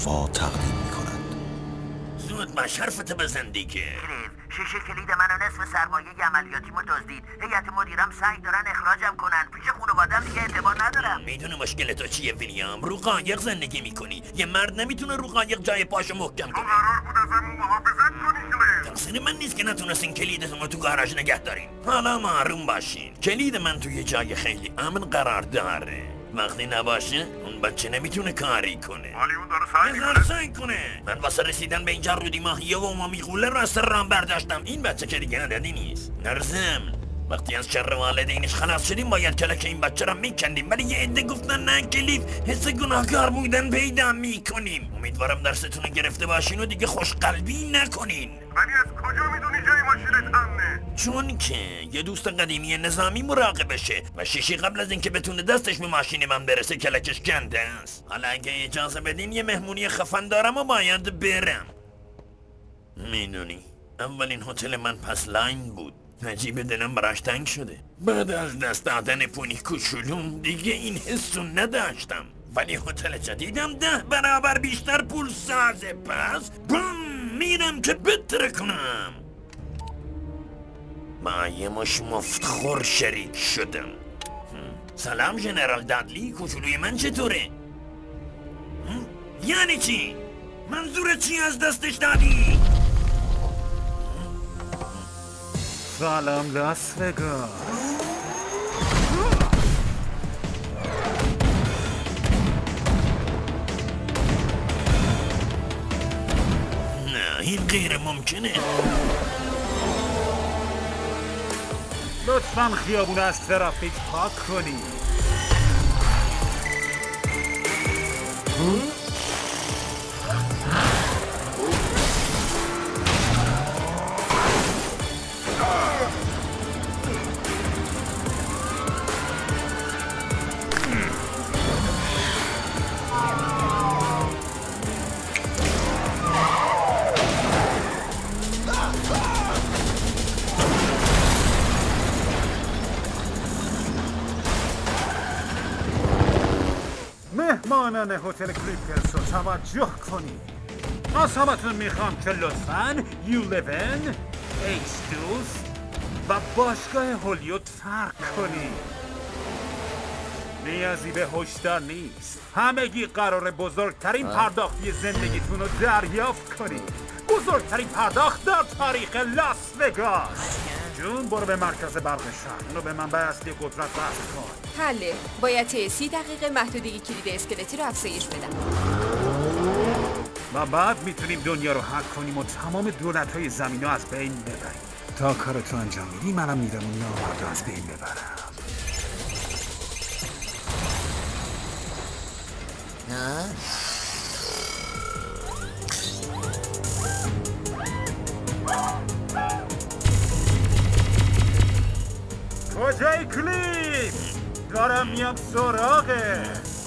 هوا تقدیم می‌کند. زود باش حرفتو بزن دیگه. شیشه کلید منو نصف سرمایه عملیاتیمو دزدید. هیئت مدیرم سعی دارن اخراجم کنن. پیش خانواده‌ام دیگه اعتبار ندارم. میدونی مشکل تو چیه ویلیام؟ رو قایق زندگی میکنی. یه مرد نمیتونه رو قایق جای پاشو محکم کنه. قرار بود ازمون محافظت کنی شده. تقصیر من نیست که نتونستین کلیدتون رو تو گاراژ نگه دارین. حالا معلوم باشین کلید من توی جای خیلی امن قرار داره. وقتی نباشه اون بچه نمیتونه کاری کنه. ولی اون داره سعی کنه. من واسه رسیدن به اینجا رودی ماهیه و امامی غوله رو از سر راه برداشتم. این بچه که دیگه عددی نیست. نرزم وقتی از شر والدینش خلاص شدیم باید کلک این بچه را میکندیم، ولی یه عده گفتن نه کلیف حس گناهکار بودن پیدا میکنیم. امیدوارم درستون رو گرفته باشین و دیگه خوشقلبی نکنین. ولی از کجا میدونی جای ماشینت امنه؟ چون که یه دوست قدیمی نظامی مراقبشه و شیشی قبل از اینکه بتونه دستش به ماشین من برسه کلکش کنده است. حالا اگه اجازه بدین یه مهمونی خفن دارم و باید برم. میدونی اولین هتل من پس لاین بود. عجیب دلم براش تنگ شده. بعد از دست دادن پونی کوچولوم دیگه این حسو نداشتم، ولی هتل جدیدم 10 برابر بیشتر پول سازه. پس بوم میرم که بتره کنم. با یه مش مفتخور شریک شدم. سلام ژنرال دادلی، کوچولوی من چطوره؟ یعنی چی؟ منظور چی از دستش دادی؟ سلام لاس وگاس. نه این غیر ممکنه. لطفاً خیابون از ترافیک پاک کنید. مهمانان هتل کریپتس رو توجه کنید. از همتون میخوام که لطفاً U11 H2 و باشگاه هولیود فرق کنید. نیازی به هشدار نیست. همگی قرار بزرگترین پرداختی زندگیتون رو دریافت کنید. بزرگترین پرداخت در تاریخ لاس وگاس. جون برو به مرکز برق شهر. اونو به منبع اصلی قدرت وصل کن. حله. باید 30 دقیقه محدودی کلید اسکلتی رو افزایش بدم. و بعد میتونیم دنیا رو حک کنیم و تمام دولت‌های زمین رو از بین ببریم. تا کارتو انجام میدی منم میرم اون نامرد رو از بین ببرم. کجای کلیپ؟ دارم میام سراغه.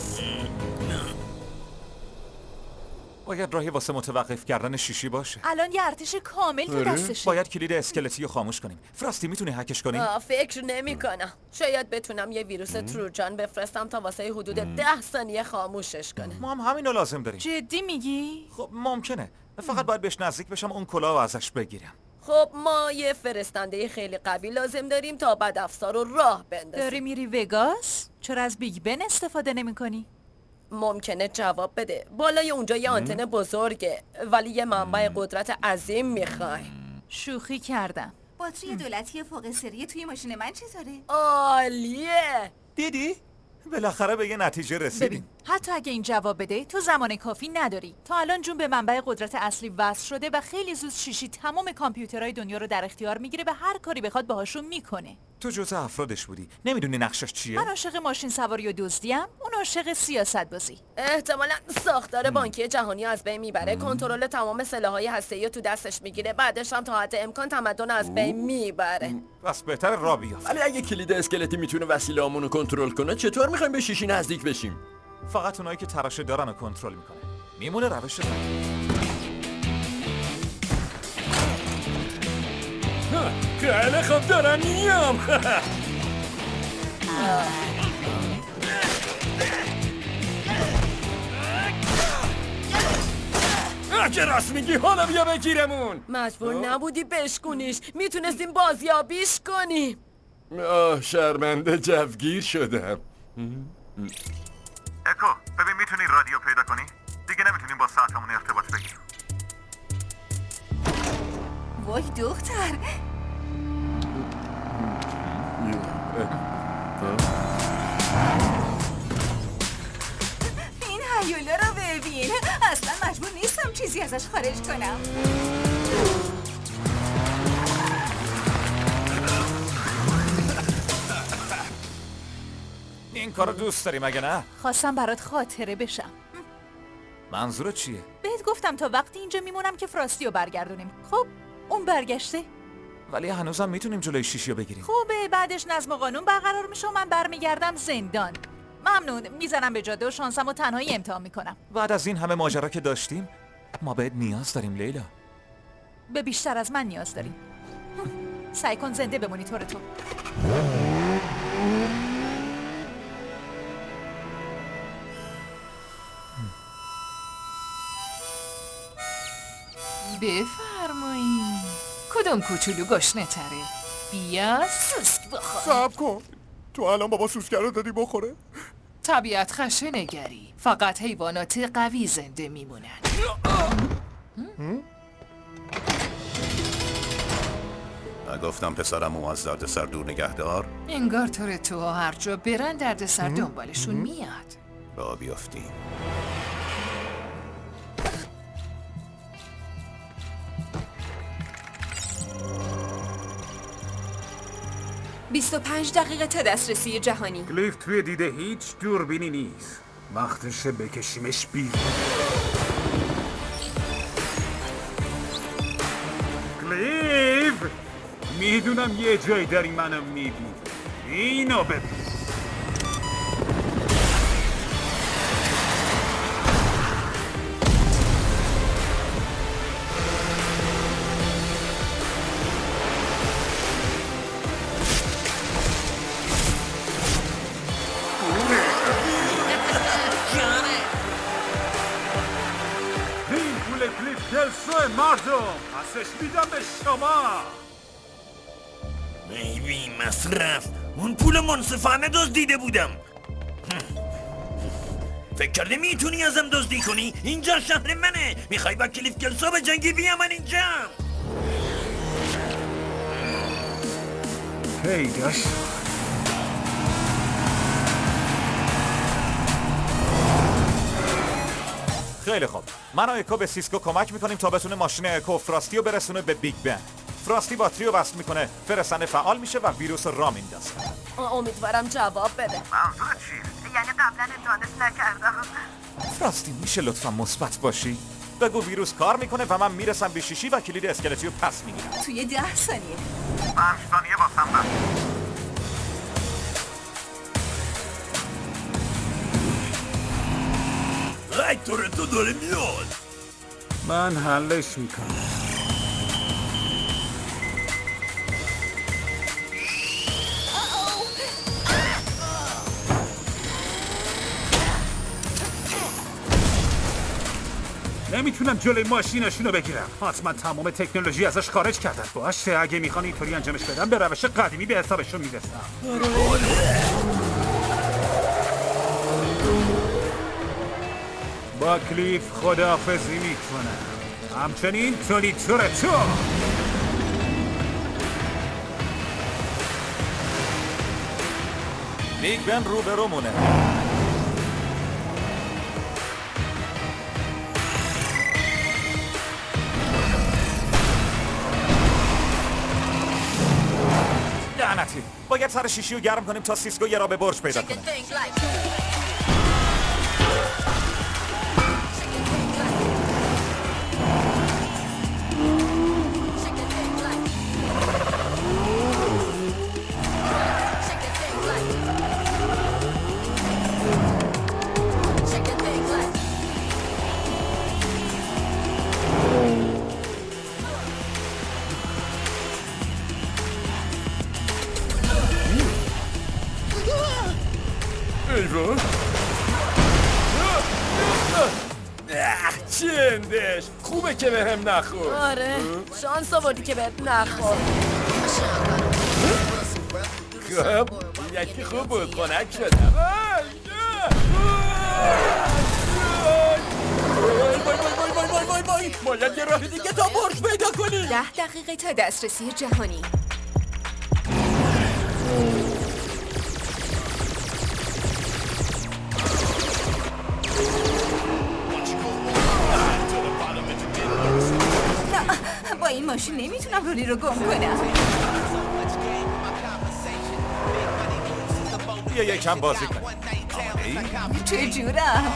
باید راهی واسه متوقف کردن شیشی باشه. الان یه ارتش کامل تو دستشه. باید کلید اسکلتی رو خاموش کنیم. فراستی میتونی هکش کنی؟ فکر نمی‌کنم. شاید بتونم یه ویروس تروجان بفرستم تا واسه حدود 10 ثانیه خاموشش کنه. ما هم همینو لازم داریم. جدی میگی؟ خب ممکنه. فقط باید بهش نزدیک بشم اون کلاه رو ازش بگیرم. خب ما یه فرستنده خیلی قوی لازم داریم تا بعد افسار رو راه بندازیم. داری میری وگاس؟ چرا از بیگ بن استفاده نمی‌کنی؟ ممکنه جواب بده. بالای اونجا یه آنتن بزرگه، ولی یه منبع قدرت عظیم میخوای. شوخی کردم. باتری دولتی فوق سری توی ماشین من چطوره؟ عالیه. دیدی؟ بالاخره به یه نتیجه رسیدیم. ببین حتی اگه این جواب بده تو زمان کافی نداری. تا الان جون به منبع قدرت اصلی وصل شده و خیلی زود شیشی تمام کامپیوترهای دنیا رو در اختیار میگیره و هر کاری بخواد باهاشون میکنه. تو جزء افرادش بودی. نمیدونی نقشش چیه؟ من عاشق ماشین سواری و دزدیم، اون عاشق سیاست بازی. احتمالاً ساختار بانکی جهانی از بین میبره، کنترل تمام سلاح‌های هسته‌ای رو تو دستش میگیره، بعدش هم تا حد امکان تمدن از بین میبره. بس بهتر را بیافت. ولی اگه کلید اسکلتی میتونه وسیله‌مون رو کنترل کنه چطور میخوایم به شیشی نزدیک بشیم؟ فقط اونایی که تراشه دارن رو کنترل میکنه. میمونه روش خیلی خوب دارم میام. اگه راست میگی حالا بیا بگیرمون. مجبور نبودی بشکونیش، میتونستیم بازیابیش کنیم. شرمنده جوگیر شدم. اکو ببین میتونی رادیو پیدا کنی؟ دیگه نمیتونیم با ساعتمون ارتباط بگیریم. وای دختر، این هیولا رو ببین. اصلا مجبور نیستم چیزی ازش خارج کنم. این کارو دوست داری مگه نه؟ خواستم برات خاطره بشم. منظورت چیه؟ بهت گفتم تا وقتی اینجا میمونم که فراستی رو برگردونیم. خب اون برگشته. ولی هنوزم میتونیم جلوی شیشی رو بگیریم. خوبه، بعدش نظم و قانون برقرار میشه و من برمیگردم زندان. ممنون. میزنم به جاده و شانسم و تنهایی امتحان میکنم. بعد از این همه ماجرا که داشتیم ما بهت نیاز داریم لیلا. به بیشتر از من نیاز داریم. سعی کن زنده بمونی طور تو. بفرمایید. کدوم کوچولو گشنه تره؟ بیا سوسک بخور. صبر کن، تو الان بابا سوسکر رو دادی بخوره؟ طبیعت خشنگری، فقط حیوانات قوی زنده میمونن. گفتم پسرمو از دردسر دور نگهدار. انگار طور تو هر جا برن دردسر دنبالشون میاد. را بیافتیم. 25 دقیقه تا دسترسی جهانی. کلیف توی دیده هیچ دوربینی نیست. وقتشه بکشیمش بیرون. کلیف میدونم یه جایی داری منو میبینی. اینو ببین. کلسو مردم پسش میدم به شما. ای بی مصرف، اون پول منصفانه دزدیده بودم. فکر کردی میتونی ازم دزدی کنی؟ اینجا شهر منه. میخوای با کلیف کلسو به جنگی بیا من اینجا. پیداش خیلی خوب، من و اکو به سیسکو کمک میکنیم تا بتونه ماشین اکو فراستی رو برسونه به بیگ بن. فراستی باتری رو وصل میکنه، فرستنده فعال میشه و ویروس را میندازه. امیدوارم جواب بده. منظورت چیه؟ یعنی قبلا امتحانش نکردم. فراستی میشه لطفا مثبت باشی؟ بگو ویروس کار میکنه و من میرسم به شیشی و کلید اسکلتی رو پس میگیرم. توی 10 ثانیه. 5 ثانیه واسم بس. رکتور تو داره میاد. من حلش میکنم. نمیتونم جلوی ماشینشونو بگیرم. حتما تمام تکنولوژی ازش خارج کردن. باشه، اگه میخوان اینطوری انجامش بدم به روش قدیمی به حسابشون میرسم. با کلیف خداحافظی میکنم. همچنین تولی تورتو. بیگ بن رو به رو مونه. لعنتی، باید سر شیشی رو گرم کنیم تا سیسکو یه را به برج پیدا کنه. چندش خوبه که به هم نخور. آره شانس آوردی که بهت نخور. خب یکی خوب بود خنک شدم. باید یه راه دیگه تا برج پیدا کنی. 10 دقیقه تا دسترسی جهانی. نه با این ماشین نمیتونم رولی رو گم کنم. بیا یکم بازی کن. چجورم؟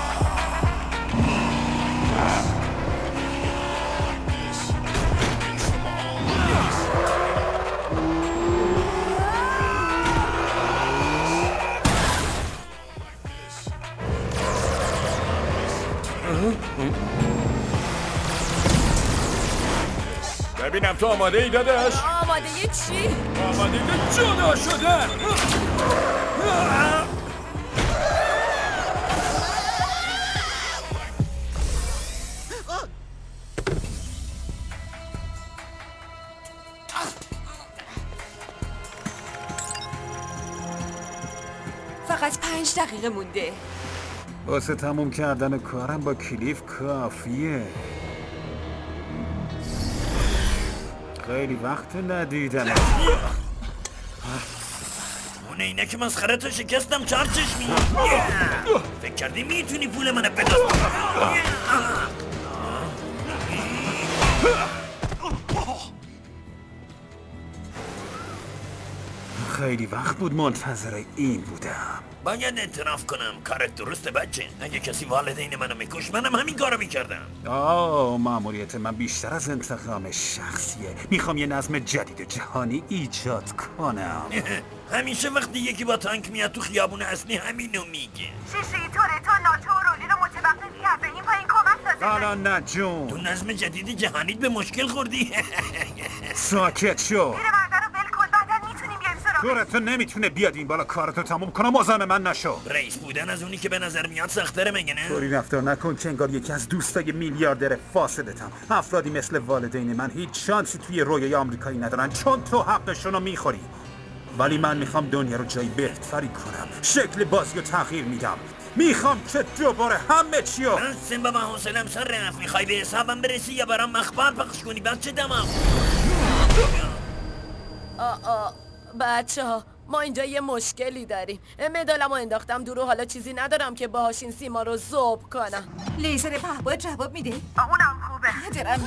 ببینم تو آماده ای داداش؟ آماده چی؟ آماده جدا شدن. فقط 5 دقیقه مونده. واسه تموم کردن کارم با کلیف کافیه. خیلی وقت ندیدم. اون اینه که مسخره تو شکستم چهار چشمی. فکر کردی میتونی پول منو بدست؟ خیلی وقت بود منتظر این بودم. باید اعتراف کنم کارت درسته بچه. اگه کسی والدین منو میکش منم همین کارو میکردم. مأموریت من بیشتر از انتقام شخصیه. میخوام یه نظم جدید جهانی ایجاد کنم. همیشه وقتی یکی با تانک میاد تو خیابون اصلی همینو میگه. شیشی تورتو ناتو و رولی رو متوقف کرده این پایین کمک لازمه. حالا نه جون. تو نظم جدید جهانیت به مشکل خوردی. ساکت شو. پیرمرده رو ول کن بعدا میتونیم بیایم سراغ. تو نمیتونه بیاد این بالا کارتو تموم کنه. مزاحم من نشو. رئیس بودن از اونی که به نظر میاد سخت‌تره مگه نه؟ طوری رفتار نکن که انگار یکی از دوستای میلیاردر فاسدتم. افرادی مثل والدین من هیچ شانسی توی رویای آمریکایی ندارن چون تو حقشونو میخوری. ولی من میخوام دنیا رو جایی بهتری کنم. شکل بازی رو تغییر میدم. میخوام که دوباره همه چیو سن بابا حوصله‌ام سر رفت. میخوای به حسابم برسی یا برام مخبر پخش کنی بچه دمم؟ بچه ها ما اینجا یه مشکلی داریم. مدالمو انداختم دور و حالا چیزی ندارم که باهاش این سیما رو ذوب کنم. لیزر پهباد جواب میده. اونم خوبه. دارم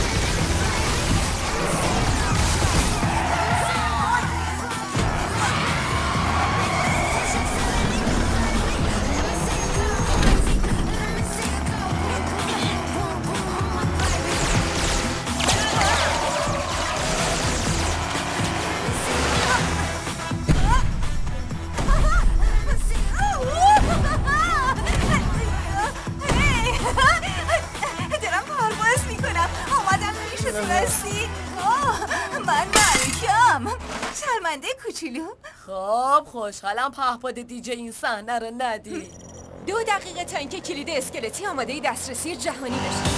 شرمنده کوچولو. خب خوشحالم پهپاد دیجی این صحنه رو ندید. 2 دقیقه تا اینکه کلید اسکلتی آماده دسترسی جهانی بشه.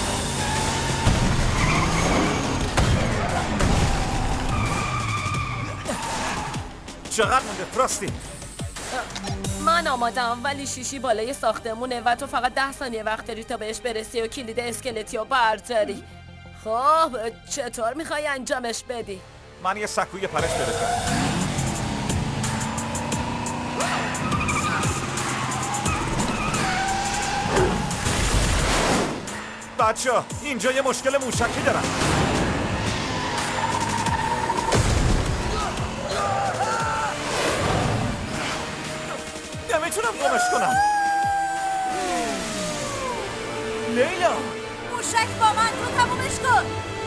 چقدر مونده فراستی؟ من آمادم ولی شیشی بالای ساختمونه و تو فقط 10 ثانیه وقت داری تا بهش برسی و کلید اسکلتی رو برداری. خب چطور میخوای انجامش بدی؟ من یه سکوی پرش برسم. بچه اینجا یه مشکل موشکی دارم. نمیتونم گمش کنم. لیلا موشک با من تو تمومش کن.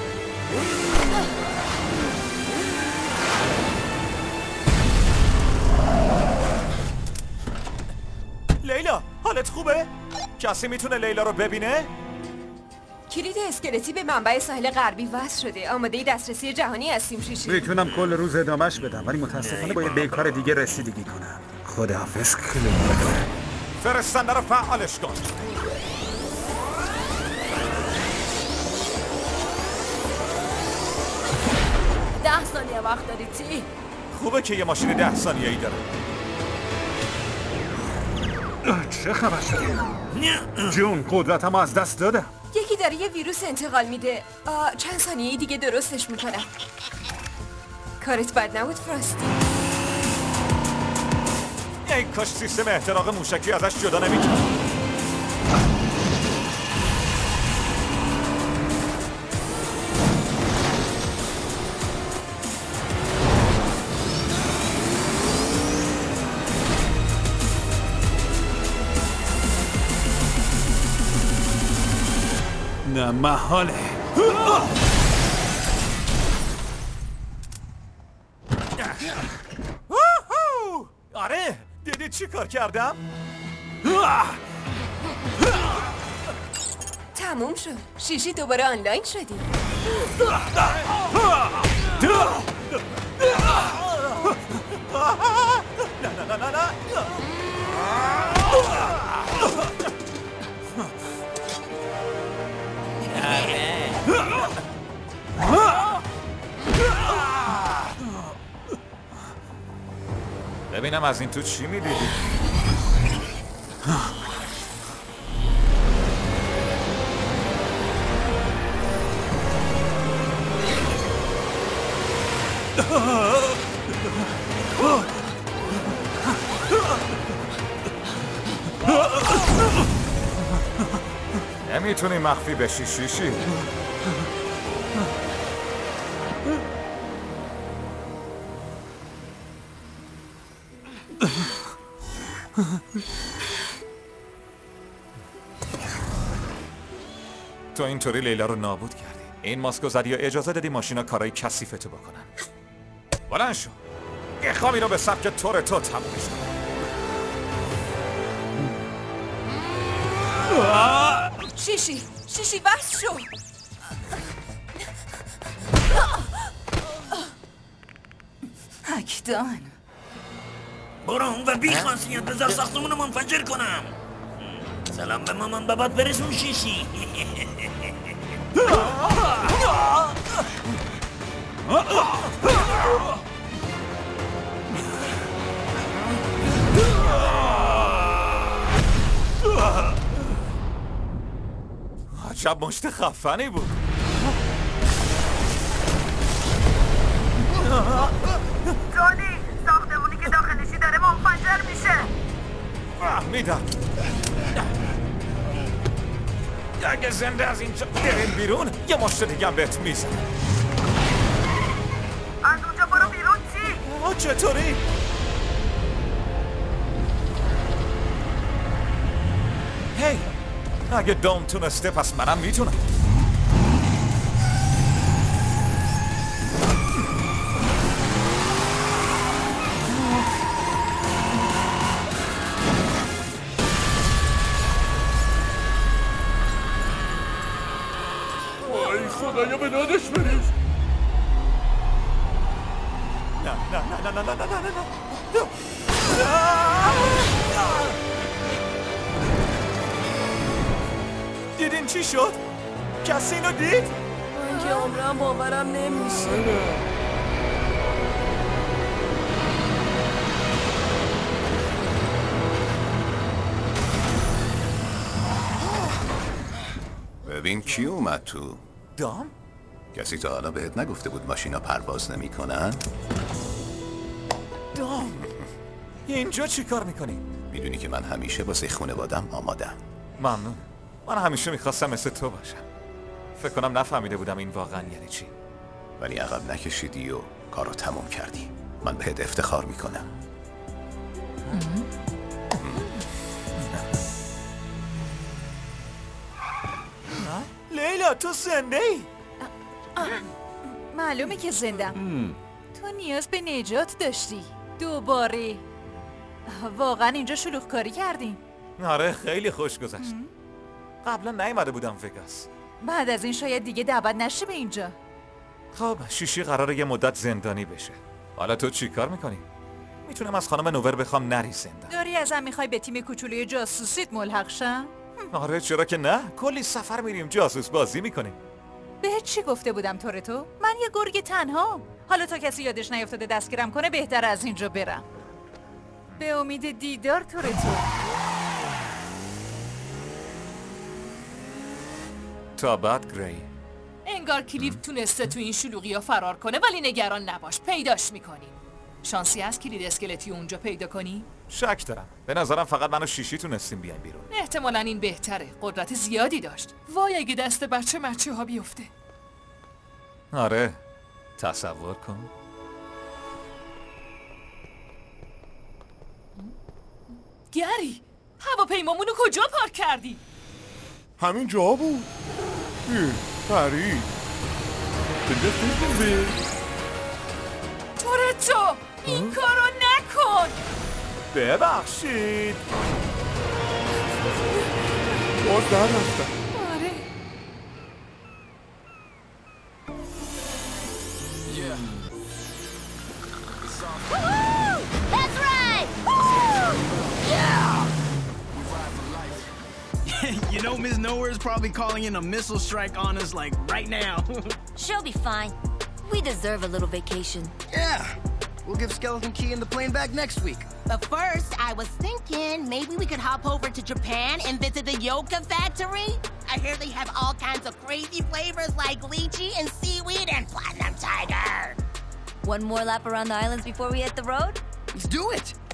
لیلا حالت خوبه؟ کسی میتونه لیلا رو ببینه؟ کلید اسکلتی به منبع ساحل غربی وصل شده. آماده دسترسی جهانی هستیم شیشی. میتونم کل روز ادامهش بدم ولی متاسفانه باید به کار دیگه رسیدگی کنم. خداحافظ کلید. فرستنده رو فعالش کن. 10 ثانیه وقت داری تی. خوبه که یه ماشین 10 ثانیه‌ای داره. چه خبر شده؟ جون قدرتم از دست دادم. یکی داره یه ویروس انتقال میده. چند ثانیه دیگه درستش میکنم. کارت بد نبود فراستی. ای کاش سیستم احتراق موشکی ازش جدا نمی‌کرد. نه محاله. آره دیدی چی کار کردم؟ تموم شد. شیشی دوباره آنلاین شدیم. نه ببینم از این تو چی میدیدی؟ نمیتونی مخفی بشی شیشی. تو اینطوری لیلا رو نابود کردی. این ماسکو زدی یا اجازه دادی ماشینا کارای کثیفتو بکنن. بلند شو. میخوام اینو به سبک تو تمومش کنم. شیشی بس شو. اکدان برو اون و بی خاصیت بذار ساختمونو منفجر کنم. سلام به مامان بابات برسون شیشی. عجب مشت خفنی بود. جونی ساختمونی که داخلشی داره منفجر میشه. فهمیدم. اگه زنده از اینجا بریم بیرون یه مشت دیگه هم بهت میزن. از اونجا برو بیرون چی؟ چطوری؟ هی اگه دام تونسته پس منم میتونم. وای خدایا به دادش بریز. نه دیدین چی شد؟ کسی اینو دید؟ من که عمرم باورم نمیشه. ببین کی اومد تو؟ دام؟ کسی تا حالا بهت نگفته بود ماشینا پرواز نمیکنن؟ دام اینجا چی کار میکنی؟ میدونی که من همیشه واسه خانواده‌ام آمادم. ممنون. من همیشه میخواستم مثل تو باشم. فکر کنم نفهمیده بودم این واقعا یعنی چی. ولی عقب نکشیدی و کارو تموم کردی. من بهت افتخار میکنم. لیلا تو زنده ای؟ معلومه که زندم. تو نیاز به نجات داشتی. دوباره واقعا اینجا شلوغ کاری کردیم. آره خیلی خوش گذشت. قبلا نیومده بودم وگاس. بعد از این شاید دیگه دعوت نشه به اینجا. خب شیشی قراره یه مدت زندانی بشه. حالا تو چی کار میکنی؟ میتونم از خانم نوور بخوام نری زندان. داری ازم میخوای به تیم کوچولوی جاسوسیت ملحق شم؟ آره چرا که نه؟ کلی سفر میریم جاسوس بازی میکنیم. بهت چی گفته بودم تورتو؟ من یه گرگ تنها. حالا تا کسی یادش نیفتاده دستگیرم کنه بهتر از اینجا برم. به امید دیدار تورتو. تا بعد گری. انگار کلیف تونسته تو این شلوغی‌ها فرار کنه، ولی نگران نباش، پیداش میکنیم. شانسی هست کلید اسکلتی اونجا پیدا کنی؟ شک دارم. به نظرم فقط من و شیشی تونستیم بیایم بیرون. احتمالاً این بهتره. قدرت زیادی داشت. وای اگه دست بچه ها بیفته. آره، تصور کن. گری، هواپیمامونو کجا پارک کردی؟ همین جا بود. پرید. تورتو، این کارو نکن. ببخشید. باز در رفتم. آره. That's right! You know Ms. Nowhere is probably calling in a missile strike on us, like, right now. She'll be fine. We deserve a little vacation. Yeah. We'll give Skeleton Key and the plane back next week. But first, I was thinking maybe we could hop over to Japan and visit the Yoga Factory. I hear they have all kinds of crazy flavors like lychee and seaweed and platinum tiger. One more lap around the islands before we hit the road? Let's do it!